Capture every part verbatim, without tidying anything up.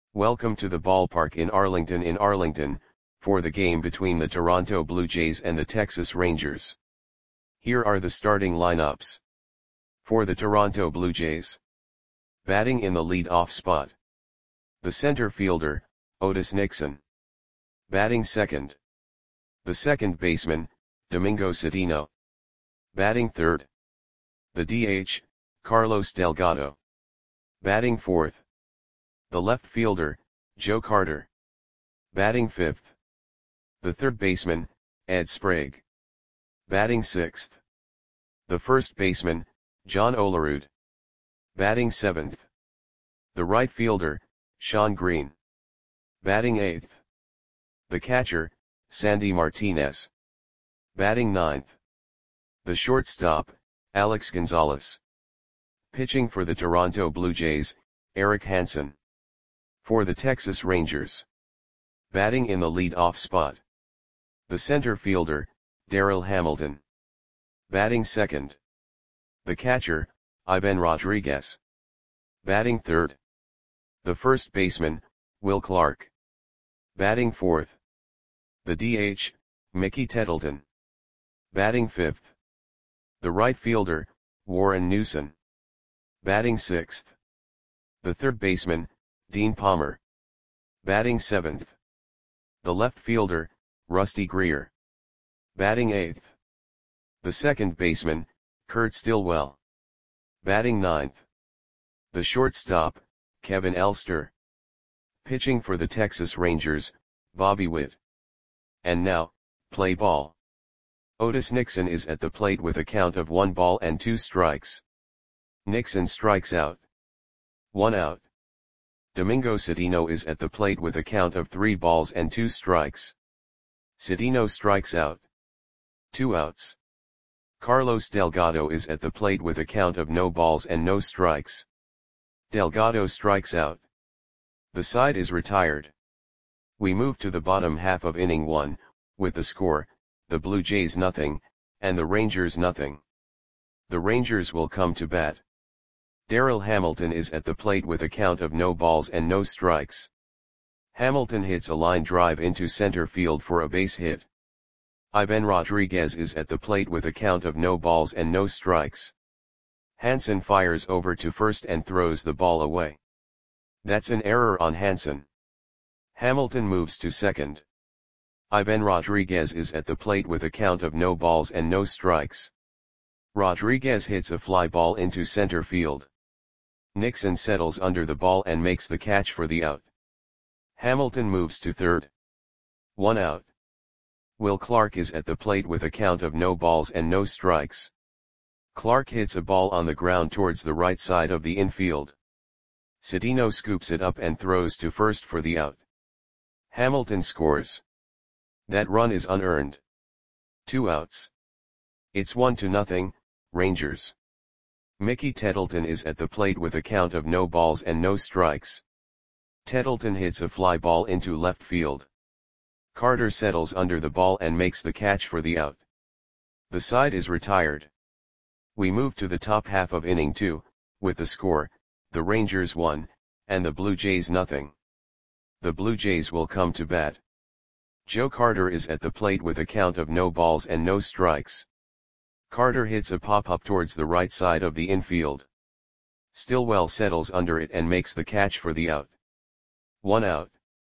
Welcome to the ballpark in Arlington in Arlington, for the game between the Toronto Blue Jays and the Texas Rangers. Here are the starting lineups. For the Toronto Blue Jays. Batting in the lead-off spot. The center fielder, Otis Nixon. Batting second. The second baseman, Domingo Cedeno. Batting third. The D H, Carlos Delgado. Batting fourth. The left fielder, Joe Carter. Batting fifth. The third baseman, Ed Sprague. Batting sixth. The first baseman, John Olerud. Batting seventh. The right fielder, Shawn Green. Batting eighth. The catcher, Sandy Martinez. Batting ninth. The shortstop, Alex Gonzalez. Pitching for the Toronto Blue Jays, Eric Hansen. For the Texas Rangers. Batting in the lead-off spot. The center fielder, Darryl Hamilton. Batting second. The catcher, Ivan Rodriguez. Batting third. The first baseman, Will Clark. Batting fourth. The D H, Mickey Tettleton. Batting fifth. The right fielder, Warren Newson. Batting sixth. The third baseman, Dean Palmer. Batting seventh. The left fielder, Rusty Greer. Batting eighth. The second baseman, Kurt Stillwell. Batting ninth. The shortstop, Kevin Elster. Pitching for the Texas Rangers, Bobby Witt. And now, play ball. Otis Nixon is at the plate with a count of one ball and two strikes. Nixon strikes out. One out. Domingo Cedeno is at the plate with a count of three balls and two strikes. Cedeno strikes out. Two outs. Carlos Delgado is at the plate with a count of no balls and no strikes. Delgado strikes out. The side is retired. We move to the bottom half of inning one, with the score, the Blue Jays nothing, and the Rangers nothing. The Rangers will come to bat. Darryl Hamilton is at the plate with a count of no balls and no strikes. Hamilton hits a line drive into center field for a base hit. Ivan Rodriguez is at the plate with a count of no balls and no strikes. Hansen fires over to first and throws the ball away. That's an error on Hansen. Hamilton moves to second. Ivan Rodriguez is at the plate with a count of no balls and no strikes. Rodriguez hits a fly ball into center field. Nixon settles under the ball and makes the catch for the out. Hamilton moves to third. One out. Will Clark is at the plate with a count of no balls and no strikes. Clark hits a ball on the ground towards the right side of the infield. Cedeno scoops it up and throws to first for the out. Hamilton scores. That run is unearned. Two outs. It's one to nothing, Rangers. Mickey Tettleton is at the plate with a count of no balls and no strikes. Tettleton hits a fly ball into left field. Carter settles under the ball and makes the catch for the out. The side is retired. We move to the top half of inning two, with the score, the Rangers one, and the Blue Jays nothing. The Blue Jays will come to bat. Joe Carter is at the plate with a count of no balls and no strikes. Carter hits a pop-up towards the right side of the infield. Stillwell settles under it and makes the catch for the out. One out.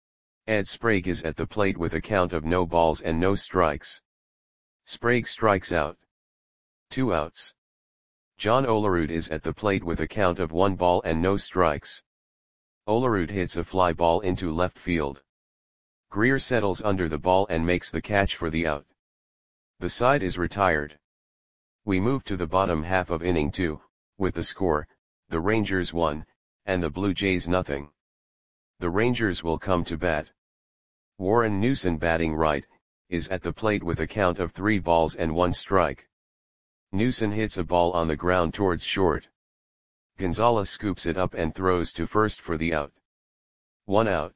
Ed Sprague is at the plate with a count of no balls and no strikes. Sprague strikes out. Two outs. John Olerud is at the plate with a count of one ball and no strikes. Olerud hits a fly ball into left field. Greer settles under the ball and makes the catch for the out. The side is retired. We move to the bottom half of inning two, with the score, the Rangers one, and the Blue Jays nothing. The Rangers will come to bat. Warren Newson, batting right, is at the plate with a count of three balls and one strike. Newson hits a ball on the ground towards short. Gonzalez scoops it up and throws to first for the out. One out.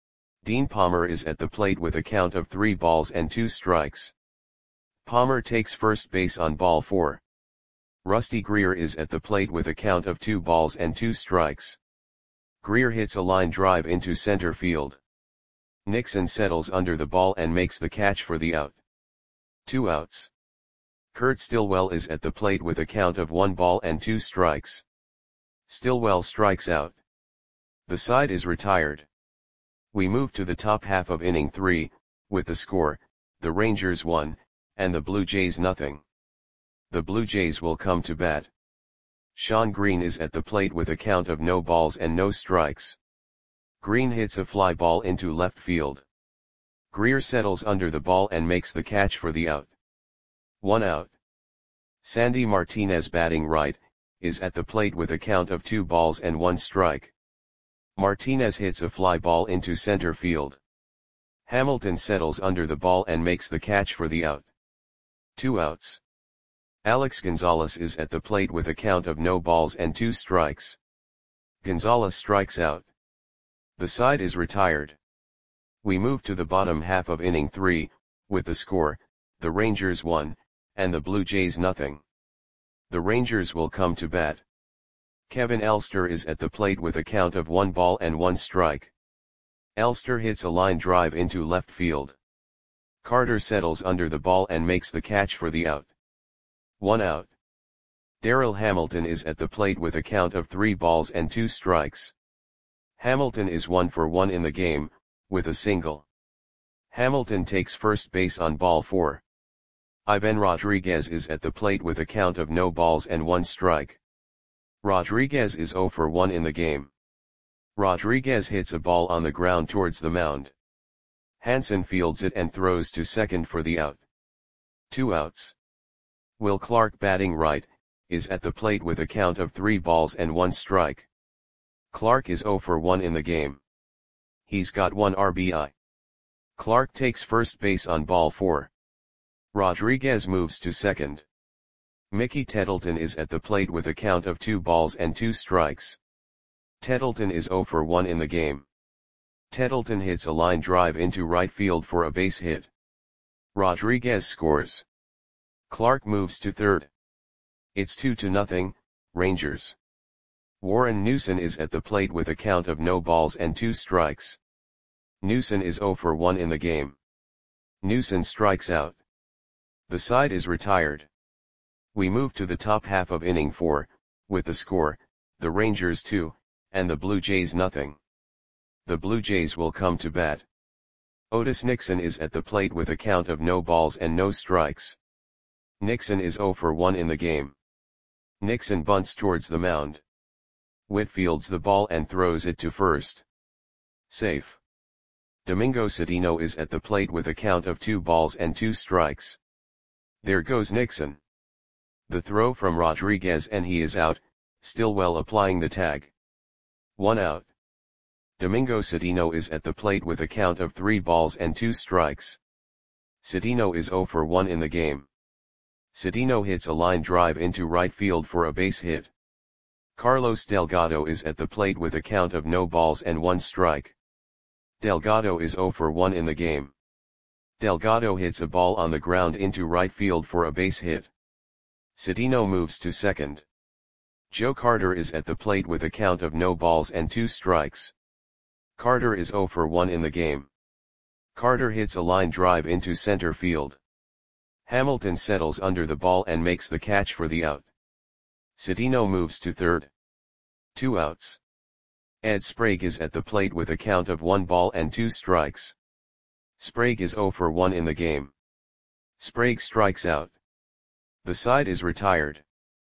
Dean Palmer is at the plate with a count of three balls and two strikes. Palmer takes first base on ball four. Rusty Greer is at the plate with a count of two balls and two strikes. Greer hits a line drive into center field. Nixon settles under the ball and makes the catch for the out. Two outs. Kurt Stillwell is at the plate with a count of one ball and two strikes. Stillwell strikes out. The side is retired. We move to the top half of inning three, with the score, the Rangers one, and the Blue Jays nothing. The Blue Jays will come to bat. Shawn Green is at the plate with a count of no balls and no strikes. Green hits a fly ball into left field. Greer settles under the ball and makes the catch for the out. One out. Sandy Martinez, batting right, is at the plate with a count of two balls and one strike. Martinez hits a fly ball into center field. Hamilton settles under the ball and makes the catch for the out. Two outs. Alex Gonzalez is at the plate with a count of no balls and two strikes. Gonzalez strikes out. The side is retired. We move to the bottom half of inning three, with the score, the Rangers one, and the Blue Jays nothing. The Rangers will come to bat. Kevin Elster is at the plate with a count of one ball and one strike. Elster hits a line drive into left field. Carter settles under the ball and makes the catch for the out. One out. Darryl Hamilton is at the plate with a count of three balls and two strikes. Hamilton is one for one in the game, with a single. Hamilton takes first base on ball four. Ivan Rodriguez is at the plate with a count of no balls and one strike. Rodriguez is zero for one in the game. Rodriguez hits a ball on the ground towards the mound. Hansen fields it and throws to second for the out. Two outs. Will Clark, batting right, is at the plate with a count of three balls and one strike. Clark is zero for one in the game. He's got one R B I. Clark takes first base on ball four. Rodriguez moves to second. Mickey Tettleton is at the plate with a count of two balls and two strikes. Tettleton is zero for one in the game. Tettleton hits a line drive into right field for a base hit. Rodriguez scores. Clark moves to third. It's two to nothing, Rangers. Warren Newson is at the plate with a count of no balls and two strikes. Newson is zero for one in the game. Newson strikes out. The side is retired. We move to the top half of inning four, with the score, the Rangers two, and the Blue Jays nothing. The Blue Jays will come to bat. Otis Nixon is at the plate with a count of no balls and no strikes. Nixon is zero for one in the game. Nixon bunts towards the mound. Whitfield's the ball and throws it to first. Safe. Domingo Cedeno is at the plate with a count of two balls and two strikes. There goes Nixon. The throw from Rodriguez and he is out, Stillwell applying the tag. One out. Domingo Cedeno is at the plate with a count of three balls and two strikes. Cedeno is zero for one in the game. Cedeno hits a line drive into right field for a base hit. Carlos Delgado is at the plate with a count of no balls and one strike. Delgado is zero for one in the game. Delgado hits a ball on the ground into right field for a base hit. Cedeno moves to second. Joe Carter is at the plate with a count of no balls and two strikes. Carter is zero for one in the game. Carter hits a line drive into center field. Hamilton settles under the ball and makes the catch for the out. Cedeno moves to third. Two outs. Ed Sprague is at the plate with a count of one ball and two strikes. Sprague is zero for one in the game. Sprague strikes out. The side is retired.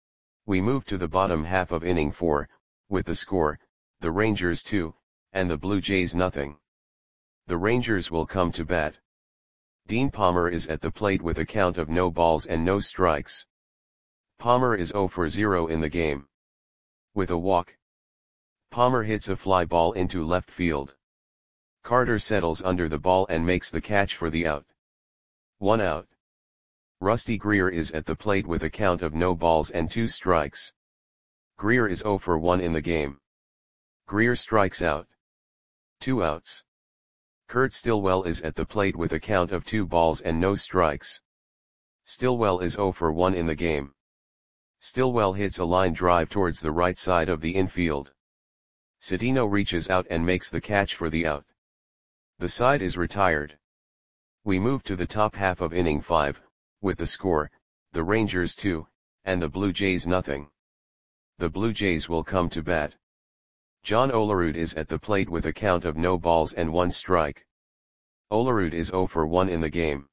We move to the bottom half of inning four, with the score, the Rangers two, and the Blue Jays nothing. The Rangers will come to bat. Dean Palmer is at the plate with a count of no balls and no strikes. Palmer is zero for zero in the game. With a walk. Palmer hits a fly ball into left field. Carter settles under the ball and makes the catch for the out. One out. Rusty Greer is at the plate with a count of no balls and two strikes. Greer is zero for one in the game. Greer strikes out. Two outs. Kurt Stillwell is at the plate with a count of two balls and no strikes. Stillwell is zero for one in the game. Stillwell hits a line drive towards the right side of the infield. Cedeno reaches out and makes the catch for the out. The side is retired. We move to the top half of inning five, with the score, the Rangers two, and the Blue Jays nothing. The Blue Jays will come to bat. John Olerud is at the plate with a count of no balls and one strike. Olerud is zero for one in the game.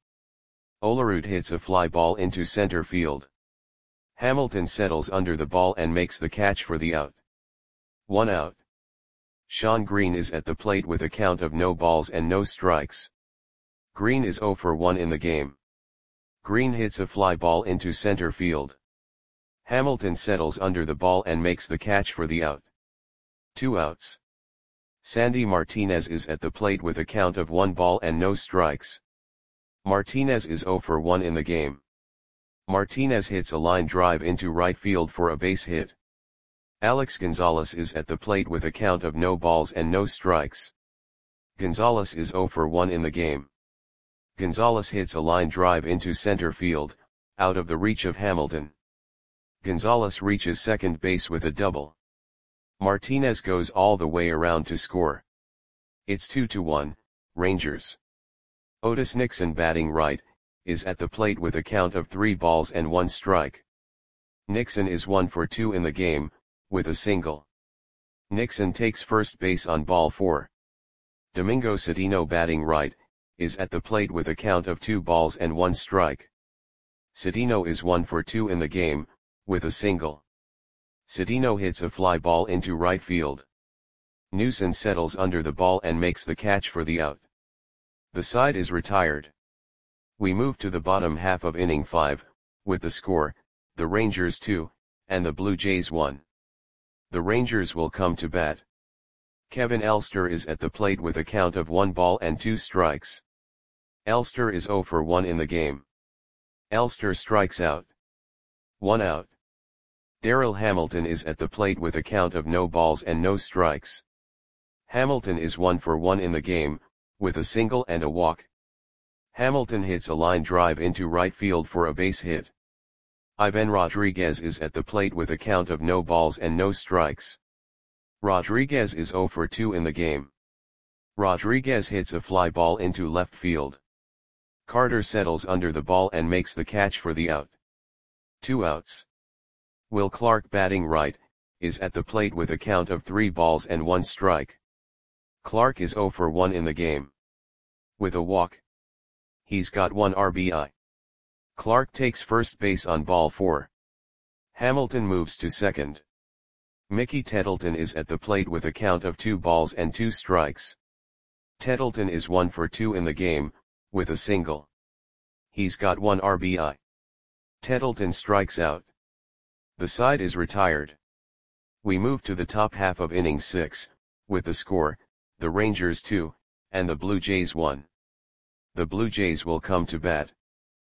Olerud hits a fly ball into center field. Hamilton settles under the ball and makes the catch for the out. One out. Sean Green is at the plate with a count of no balls and no strikes. Green is zero for one in the game. Green hits a fly ball into center field. Hamilton settles under the ball and makes the catch for the out. Two outs. Sandy Martinez is at the plate with a count of one ball and no strikes. Martinez is zero for one in the game. Martinez hits a line drive into right field for a base hit. Alex Gonzalez is at the plate with a count of no balls and no strikes. Gonzalez is zero for one in the game. Gonzalez hits a line drive into center field, out of the reach of Hamilton. Gonzalez reaches second base with a double. Martinez goes all the way around to score. It's two to one, Rangers. Otis Nixon, batting right, is at the plate with a count of three balls and one strike. Nixon is one for two in the game, with a single. Nixon takes first base on ball four. Domingo Cedeno, batting right, is at the plate with a count of two balls and one strike. Cedeno is one for two in the game, with a single. Cedeno hits a fly ball into right field. Newson settles under the ball and makes the catch for the out. The side is retired. We move to the bottom half of inning five, with the score, the Rangers two, and the Blue Jays one. The Rangers will come to bat. Kevin Elster is at the plate with a count of one ball and two strikes. Elster is zero for one in the game. Elster strikes out. One out. Darryl Hamilton is at the plate with a count of no balls and no strikes. Hamilton is one for one in the game, with a single and a walk. Hamilton hits a line drive into right field for a base hit. Ivan Rodriguez is at the plate with a count of no balls and no strikes. Rodriguez is zero for two in the game. Rodriguez hits a fly ball into left field. Carter settles under the ball and makes the catch for the out. Two outs. Will Clark, batting right, is at the plate with a count of three balls and one strike. Clark is zero for one in the game. With a walk. He's got one R B I. Clark takes first base on ball four. Hamilton moves to second. Mickey Tettleton is at the plate with a count of two balls and two strikes. Tettleton is one for two in the game, with a single. He's got one R B I. Tettleton strikes out. The side is retired. We move to the top half of inning six, with the score, the Rangers two, and the Blue Jays one. The Blue Jays will come to bat.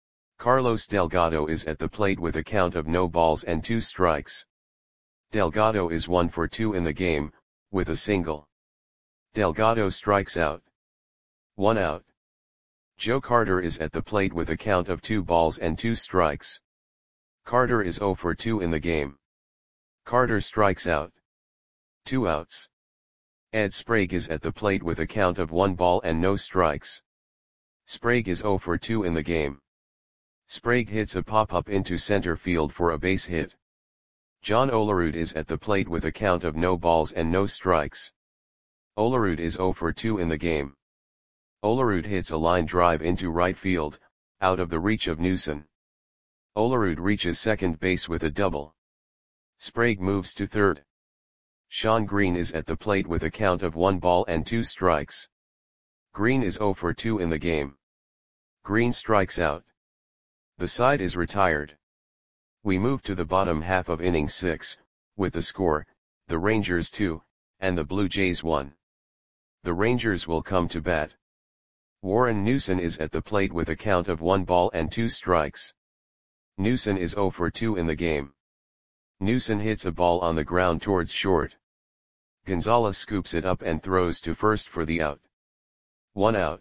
Carlos Delgado is at the plate with a count of no balls and two strikes. Delgado is one for two in the game, with a single. Delgado strikes out. One out. Joe Carter is at the plate with a count of two balls and two strikes. Carter is zero for two in the game. Carter strikes out. Two outs. Ed Sprague is at the plate with a count of one ball and no strikes. Sprague is zero for two in the game. Sprague hits a pop-up into center field for a base hit. John Olerud is at the plate with a count of no balls and no strikes. Olerud is zero for two in the game. Olerud hits a line drive into right field, out of the reach of Newson. Olerud reaches second base with a double. Sprague moves to third. Sean Green is at the plate with a count of one ball and two strikes. Green is zero for two in the game. Green strikes out. The side is retired. We move to the bottom half of inning six, with the score, the Rangers two, and the Blue Jays one. The Rangers will come to bat. Warren Newson is at the plate with a count of one ball and two strikes. Newson is zero for two in the game. Newson hits a ball on the ground towards short. Gonzalez scoops it up and throws to first for the out. One out.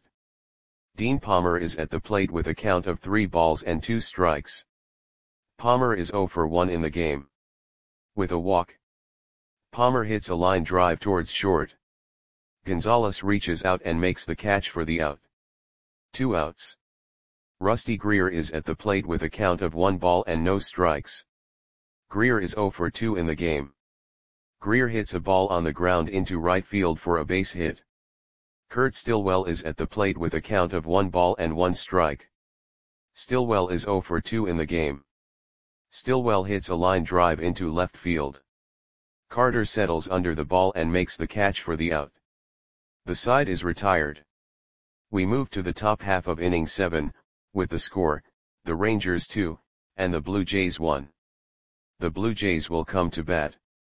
Dean Palmer is at the plate with a count of three balls and two strikes. Palmer is zero for one in the game. With a walk. Palmer hits a line drive towards short. Gonzalez reaches out and makes the catch for the out. Two outs. Rusty Greer is at the plate with a count of one ball and no strikes. Greer is zero for two in the game. Greer hits a ball on the ground into right field for a base hit. Kurt Stillwell is at the plate with a count of one ball and one strike. Stillwell is zero for two in the game. Stillwell hits a line drive into left field. Carter settles under the ball and makes the catch for the out. The side is retired. We move to the top half of inning seven, with the score, the Rangers two, and the Blue Jays one. The Blue Jays will come to bat.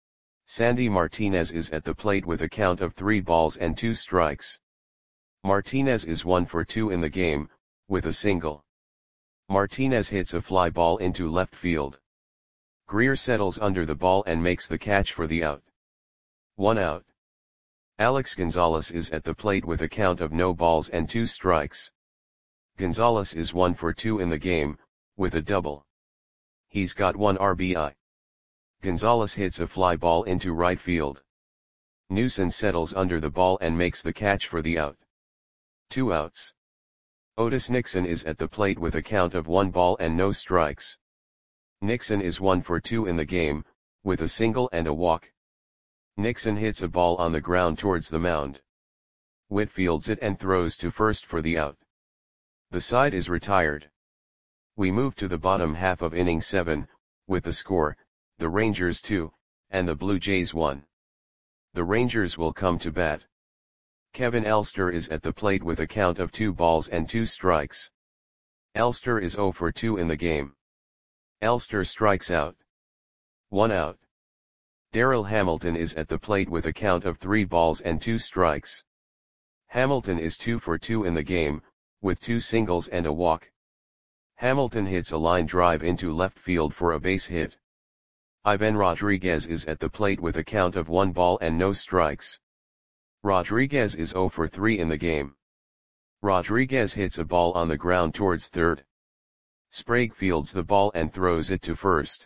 Sandy Martinez is at the plate with a count of three balls and two strikes. Martinez is one for two in the game, with a single. Martinez hits a fly ball into left field. Greer settles under the ball and makes the catch for the out. One out. Alex Gonzalez is at the plate with a count of no balls and two strikes. Gonzalez is one for two in the game, with a double. He's got one R B I. Gonzalez hits a fly ball into right field. Newson settles under the ball and makes the catch for the out. Two outs. Otis Nixon is at the plate with a count of one ball and no strikes. Nixon is one for two in the game, with a single and a walk. Nixon hits a ball on the ground towards the mound. Witt fields it and throws to first for the out. The side is retired. We move to the bottom half of inning seven, with the score, the Rangers two, and the Blue Jays one. The Rangers will come to bat. Kevin Elster is at the plate with a count of two balls and two strikes. Elster is zero for two in the game. Elster strikes out. One out. Darryl Hamilton is at the plate with a count of three balls and two strikes. Hamilton is two for two in the game, with two singles and a walk. Hamilton hits a line drive into left field for a base hit. Ivan Rodriguez is at the plate with a count of one ball and no strikes. Rodriguez is zero for three in the game. Rodriguez hits a ball on the ground towards third. Sprague fields the ball and throws it to first.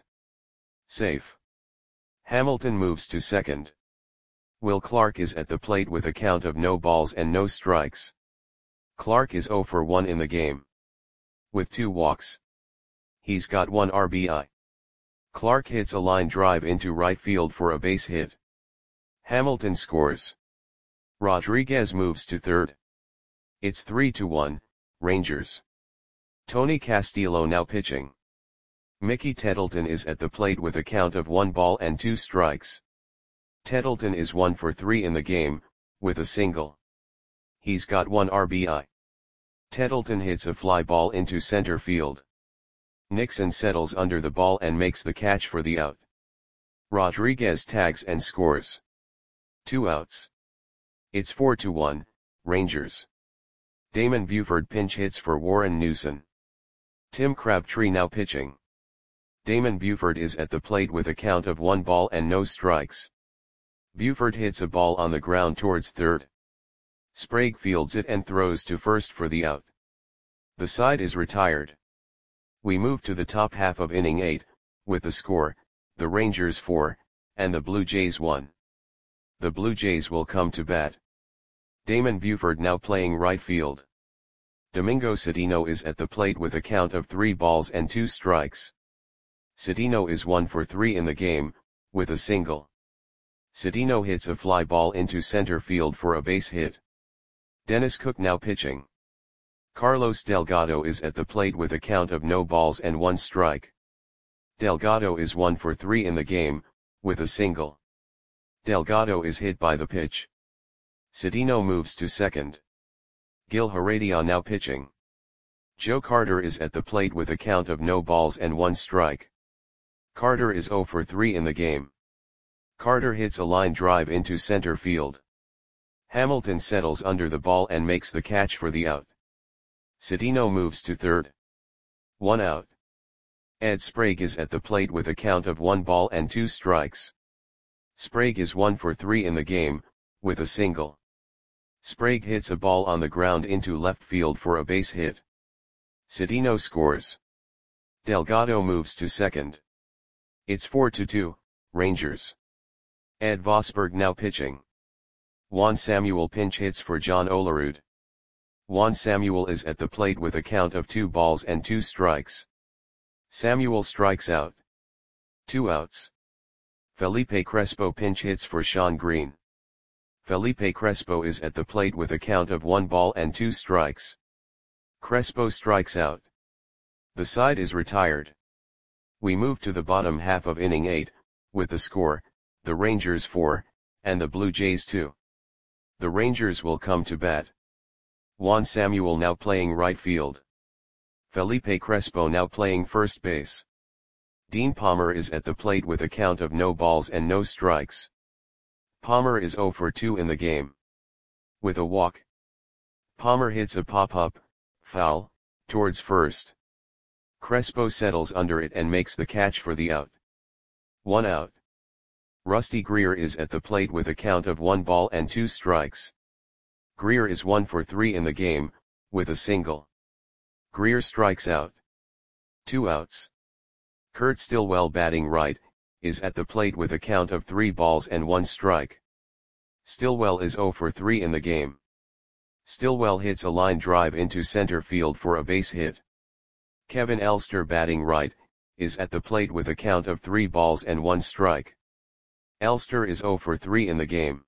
Safe. Hamilton moves to second. Will Clark is at the plate with a count of no balls and no strikes. Clark is zero for one in the game. With two walks. He's got one R B I. Clark hits a line drive into right field for a base hit. Hamilton scores. Rodriguez moves to third. It's three to one, Rangers. Tony Castillo now pitching. Mickey Tettleton is at the plate with a count of one ball and two strikes. Tettleton is one for three in the game, with a single. He's got one R B I. Tettleton hits a fly ball into center field. Nixon settles under the ball and makes the catch for the out. Rodriguez tags and scores. Two outs. It's four to one, Rangers. Damon Buford pinch hits for Warren Newson. Tim Crabtree now pitching. Damon Buford is at the plate with a count of one ball and no strikes. Buford hits a ball on the ground towards third. Sprague fields it and throws to first for the out. The side is retired. We move to the top half of inning eight, with the score, the Rangers four, and the Blue Jays one. The Blue Jays will come to bat. Damon Buford now playing right field. Domingo Cedeno is at the plate with a count of three balls and two strikes. Cedeno is one for three in the game, with a single. Cedeno hits a fly ball into center field for a base hit. Dennis Cook now pitching. Carlos Delgado is at the plate with a count of no balls and one strike. Delgado is one for three in the game, with a single. Delgado is hit by the pitch. Cedeno moves to second. Gil Heredia now pitching. Joe Carter is at the plate with a count of no balls and one strike. Carter is zero for three in the game. Carter hits a line drive into center field. Hamilton settles under the ball and makes the catch for the out. Cedeno moves to third. One out. Ed Sprague is at the plate with a count of one ball and two strikes. Sprague is one for three in the game, with a single. Sprague hits a ball on the ground into left field for a base hit. Cedeno scores. Delgado moves to second. It's four to two, Rangers. Ed Vosberg now pitching. Juan Samuel pinch hits for John Olerud. Juan Samuel is at the plate with a count of two balls and two strikes. Samuel strikes out. Two outs. Felipe Crespo pinch hits for Sean Green. Felipe Crespo is at the plate with a count of one ball and two strikes. Crespo strikes out. The side is retired. We move to the bottom half of inning eight, with the score, the Rangers four, and the Blue Jays two. The Rangers will come to bat. Juan Samuel now playing right field. Felipe Crespo now playing first base. Dean Palmer is at the plate with a count of no balls and no strikes. Palmer is oh for two in the game. With a walk. Palmer hits a pop-up, foul, towards first. Crespo settles under it and makes the catch for the out. One out. Rusty Greer is at the plate with a count of one ball and two strikes. Greer is one for three in the game, with a single. Greer strikes out. Two outs. Kurt Stillwell batting right, is at the plate with a count of three balls and one strike. Stillwell is oh for three in the game. Stillwell hits a line drive into center field for a base hit. Kevin Elster batting right, is at the plate with a count of three balls and one strike. Elster is oh for three in the game.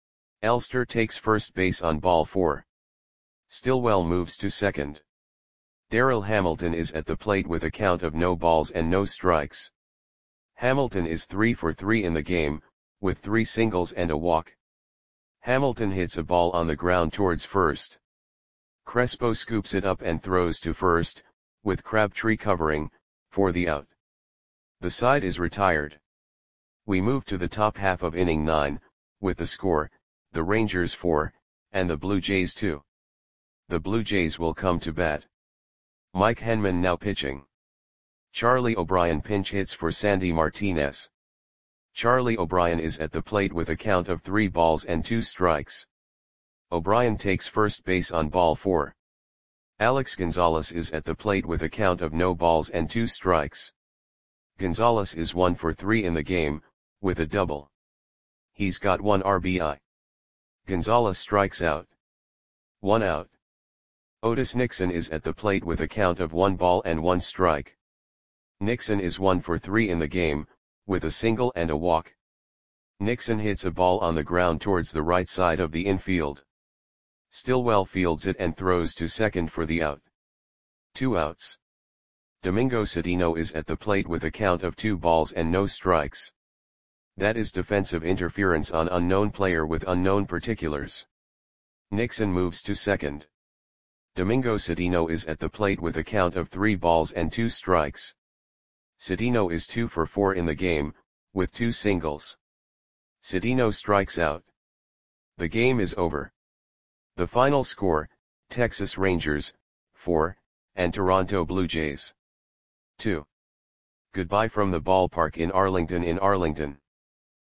Elster takes first base on ball four. Stillwell moves to second. Darryl Hamilton is at the plate with a count of no balls and no strikes. Hamilton is three for three in the game, with three singles and a walk. Hamilton hits a ball on the ground towards first. Crespo scoops it up and throws to first, with Crabtree covering, for the out. The side is retired. We move to the top half of inning nine, with the score, the Rangers four, and the Blue Jays two. The Blue Jays will come to bat. Mike Henman now pitching. Charlie O'Brien pinch hits for Sandy Martinez. Charlie O'Brien is at the plate with a count of three balls and two strikes. O'Brien takes first base on ball four. Alex Gonzalez is at the plate with a count of no balls and two strikes. Gonzalez is one for three in the game, with a double. He's got one R B I. Gonzalez strikes out. One out. Otis Nixon is at the plate with a count of one ball and one strike. Nixon is one for three in the game, with a single and a walk. Nixon hits a ball on the ground towards the right side of the infield. Stillwell fields it and throws to second for the out. Two outs. Domingo Cedeno is at the plate with a count of two balls and no strikes. That is defensive interference on unknown player with unknown particulars. Nixon moves to second. Domingo Cedeno is at the plate with a count of three balls and two strikes. Cedeno is two for four in the game, with two singles. Cedeno strikes out. The game is over. The final score, Texas Rangers, four, and Toronto Blue Jays, two. Goodbye from the ballpark in Arlington in Arlington.